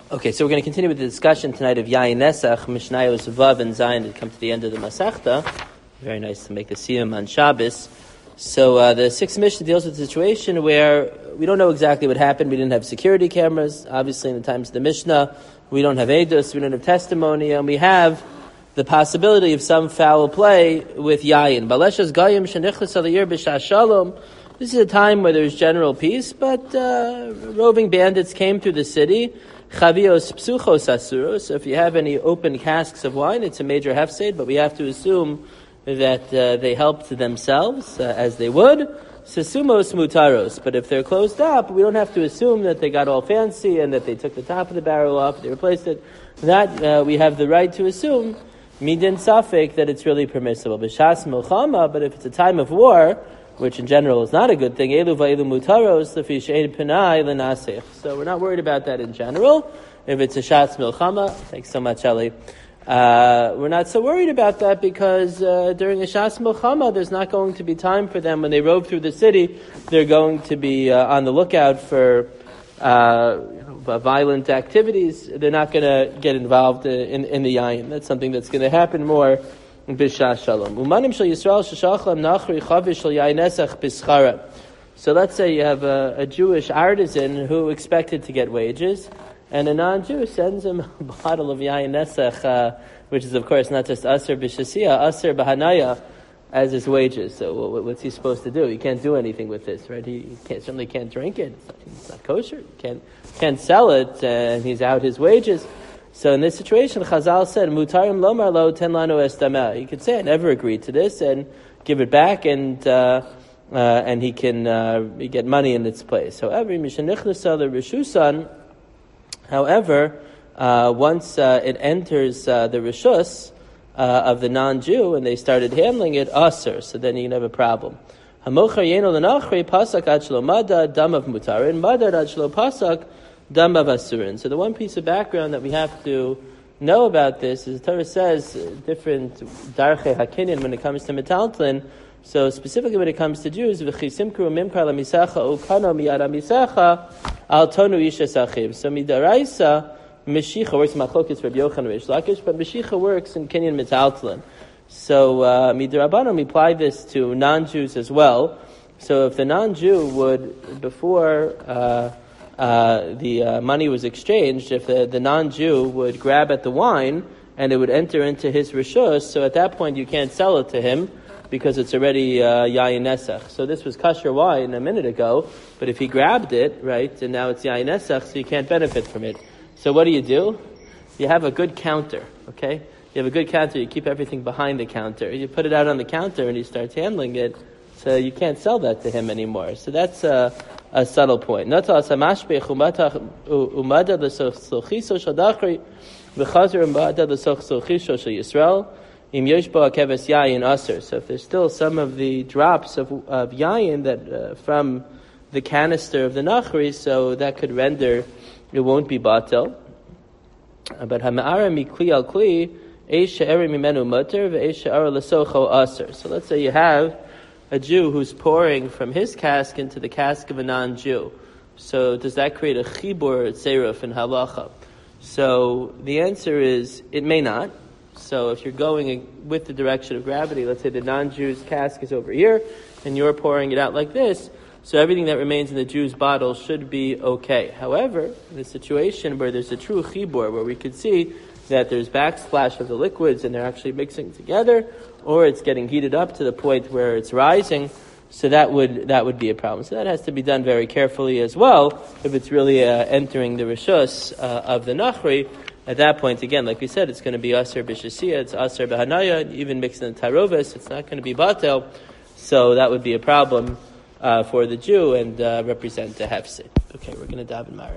Okay, so we're going to continue with the discussion tonight of Yayin Nesach, Mishnayos Vav and Zayin to come to the end of the Masechta. Very nice to make the Siyum on Shabbos. So the sixth Mishnah deals with a situation where we don't know exactly what happened. We didn't have security cameras, obviously, in the times of the Mishnah. We don't have Eidos, we don't have testimony, and we have the possibility of some foul play with Yayin. Baleshas Gayim Shenichlas Aliyir B'Shah Shalom. This is a time where there's general peace, but roving bandits came through the city. Chavios psuchos asuros. So if you have any open casks of wine, it's a major hefsed, but we have to assume that they helped themselves, as they would. Sesumos mutaros. But if they're closed up, we don't have to assume that they got all fancy and that they took the top of the barrel off, they replaced it. That we have the right to assume, midin safek, that it's really permissible. B'shas milchama, but if it's a time of war, which in general is not a good thing. So we're not worried about that in general. If it's a Shatz Milchama, thanks so much, Ellie. We're not so worried about that because during a Shatz Milchama, there's not going to be time for them. When they rove through the city, they're going to be on the lookout for violent activities. They're not going to get involved in the Yayin. That's something that's going to happen more B'Shah Shalom. Umanim shel Yisrael sheshachlam nachri chavish shel yayin nesach b'schara. So let's say you have a Jewish artisan who expected to get wages, and a non-Jew sends him a bottle of yayin nesach, which is of course not just aser b'shasiya, aser b'hanaya, as his wages. So what's he supposed to do? He can't do anything with this, right? He certainly can't drink it. It's not kosher. He can't sell it, and he's out his wages. So in this situation, Chazal said, "Mutarim lomar lo ten lanu estameh." You could say, "I never agreed to this," and give it back, and he can get money in its place. However, once it enters the rishus of the non-Jew and they started handling it, aser, so then you can have a problem. Hamochar yeno lenachri pasak ad shelo mada dam of mutarin madad ad shelo pasak. So the one piece of background that we have to know about this is the Torah says different darchei hakinyan when it comes to metaltlin. So specifically when it comes to Jews, v'chisimkru mimkar lamisacha ukano miyad misacha al tonu isha sachib. So midaraisa meshicha works machlokes Rabbi Yochanan Reish Lakish, but meshicha works in kinyan metaltlin. So midrabanan we apply this to non-Jews as well. So if the non-Jew would before the money was exchanged, if the non-Jew would grab at the wine and it would enter into his rishus, so at that point you can't sell it to him because it's already yayin nesach. So this was kosher wine a minute ago, but if he grabbed it, right, and now it's yayin nesach, so you can't benefit from it. So what do? You have a good counter, okay? You have a good counter, you keep everything behind the counter. You put it out on the counter and he starts handling it, so you can't sell that to him anymore. So that's a subtle point. So the So if there's still some of the drops of yayin that from the canister of the nachri, so that could render it won't be batel. But hama'ara mikli al kli eish she'eri mimenu muter ve'eish she'ara l'socho aser. So let's say you have a Jew who's pouring from his cask into the cask of a non-Jew. So does that create a chibur tzeruf in halacha? So the answer is it may not. So if you're going with the direction of gravity, let's say the non-Jew's cask is over here and you're pouring it out like this, so everything that remains in the Jew's bottle should be okay. However, in a situation where there's a true chibur, where we could see that there's backsplash of the liquids and they're actually mixing together, or it's getting heated up to the point where it's rising, so that would be a problem. So that has to be done very carefully as well. If it's really entering the rishus of the nachri, at that point, again, like we said, it's going to be aser b'shasiya, it's aser b'hanaya, even mixed in the tarovis, it's not going to be batel. So that would be a problem for the Jew and represent a hefsid. Okay, we're going to daven Mara.